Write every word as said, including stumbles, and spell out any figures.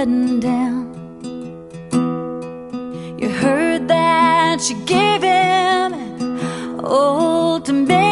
letting down. You heard that she gave him an ultimatum.